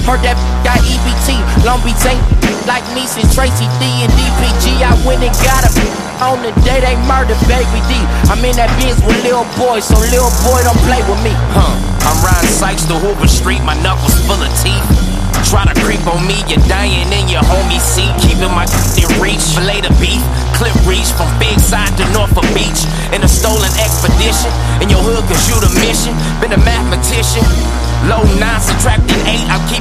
Heard that got EBT. Long Beach ain't like me since Tracy D and DPG. I went and got him on the day they murdered Baby D. I'm in that Benz with Lil Boy, so Lil Boy don't play with me. I'm riding Sykes to Hoover Street, my knuckles full of teeth. Try to creep on me, you're dying in your homie seat. Keeping my in reach, fillet the beef. Clip reach from Big Side to Norfolk Beach. In a stolen expedition, in your hood cause you the mission. Been a mathematician. Low 9 subtracting 8, I'm keeping